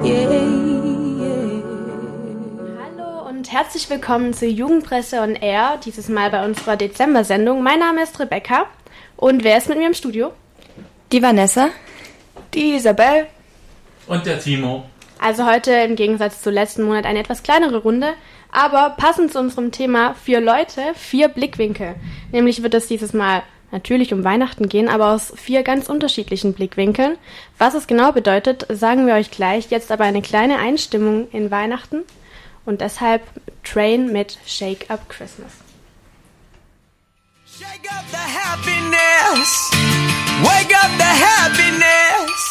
Hallo und herzlich willkommen zu Jugendpresse on Air, dieses Mal bei unserer Dezember-Sendung. Mein Name ist Rebecca und wer ist mit mir im Studio? Die Vanessa. Die Isabel. Und der Timo. Also heute im Gegensatz zu letzten Monat eine etwas kleinere Runde, aber passend zu unserem Thema 4 Leute, 4 Blickwinkel. Nämlich wird es dieses Mal natürlich um Weihnachten gehen, aber aus 4 ganz unterschiedlichen Blickwinkeln. Was es genau bedeutet, sagen wir euch gleich. Jetzt aber eine kleine Einstimmung in Weihnachten und deshalb Train mit Shake Up Christmas. Shake up the happiness, wake up the happiness.